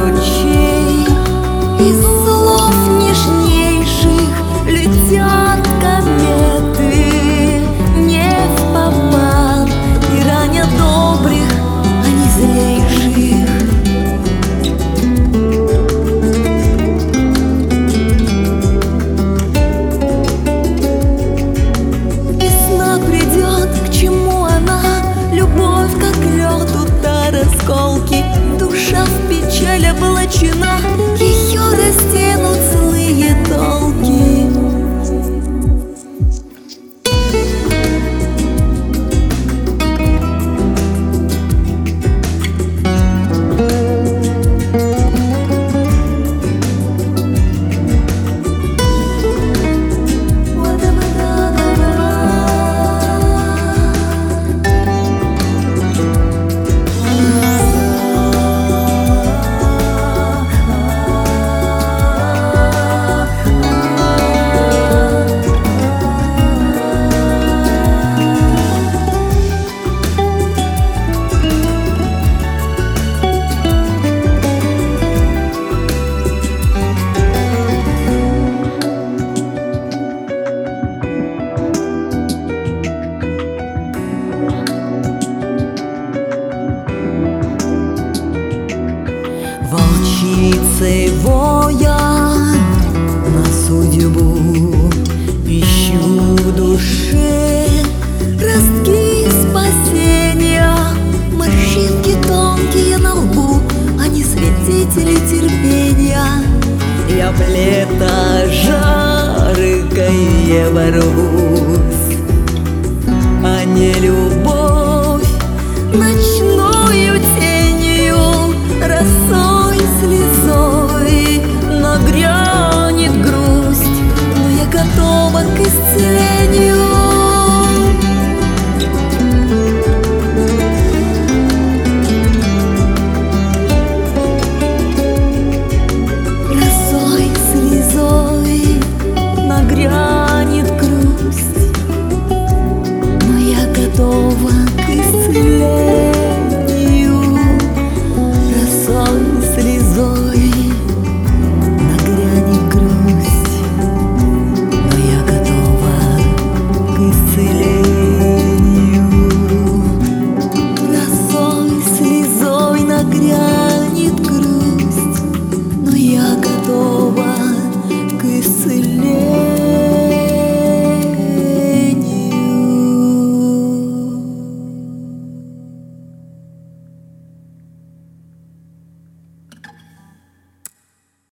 ручей. Из слов нежнейших летят кометы, не впопад и ранят добрых, а не злейших. Весна придет, к чему она? Любовь, как лед, удар, осколки. Душа в печаль облачена, ее растянут злые толки. Волчицей воя на судьбу, ищу в душе ростки спасения. Морщинки тонкие на лбу, они свидетели терпения. Я в лето жаркое ворвусь, а не любовь ночною тенью, росой, слезой. Нагрянет грусть, но я готова к исцелению.